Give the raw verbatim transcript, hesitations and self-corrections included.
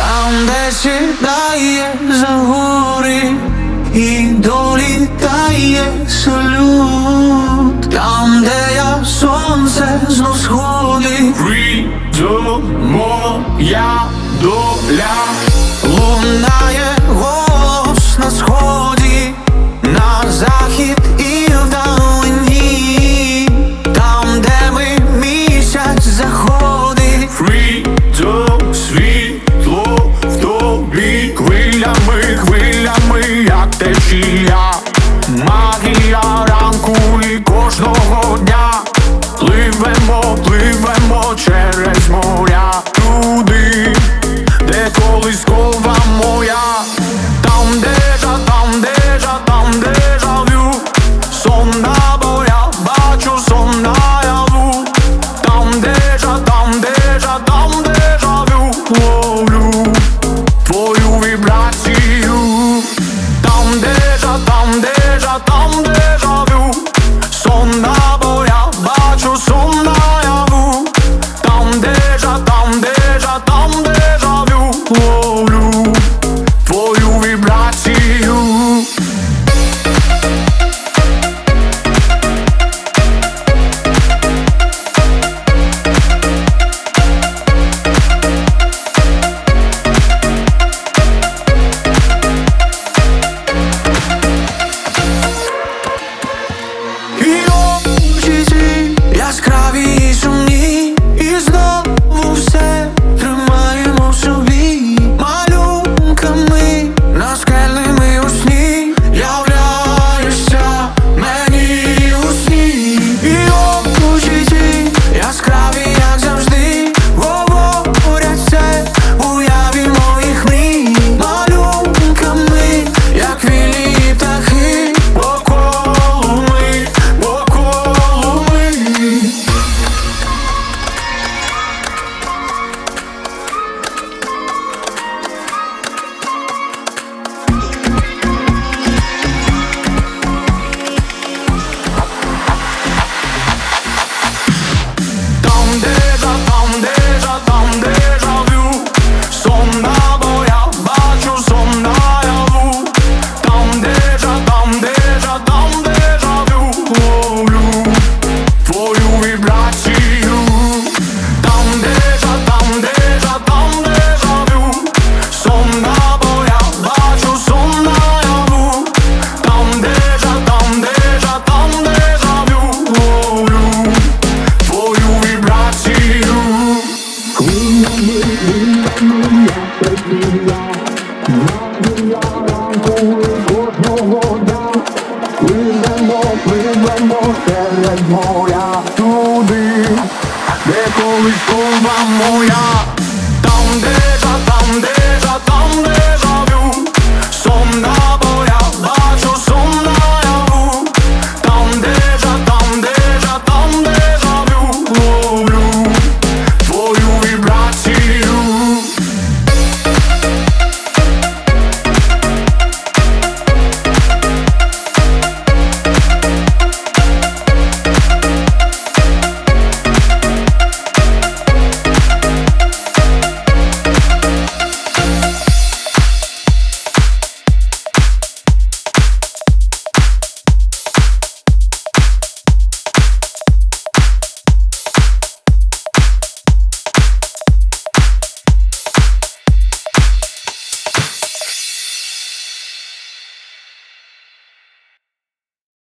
там, де сідає за гори і долітає салют, там, де я сонце знов сходить. Freedom, моя доля. Лунає голос на сході, на захід і вдалині, там, де ми місяць заходить. Freedom, світло в тобі, хвилями, хвилями, як течія, магія ранку і кожного дня. Пливемо, пливемо через моря туди, де колискова моя. Там дежа, там дежа, там дежавю, сон або я бачу сон наяву. Там дежа, там дежа, там дежавю, ловлю твою вібрацію. Там дежа, там дежа, там дежавю, сон або я бачу сон наяву. Там дежа, там дежа, там дежавю, ловлю твою вібрацію. Яскраві і сумні, і знову все тримаємо в собі. Малюнками наскельними у сні являєшся мені у сні. І очі ці яскраві, як завжди, говорять все в уяві моїх мрій. Малюнками, як вільні птахи, около ми, около ми. Там дежа, там дежа, там дежавю, сон або я бачу сон наяву. Там дежа, там дежа, там дежавю, ловлю твою вібрацію. Там дежа, там дежа, там дежавю, сон або я бачу сон наяву. Там дежа, там дежа, там дежавю, ловлю твою вібрацію. Пливемо, пливемо через моря туди, де колискова моя.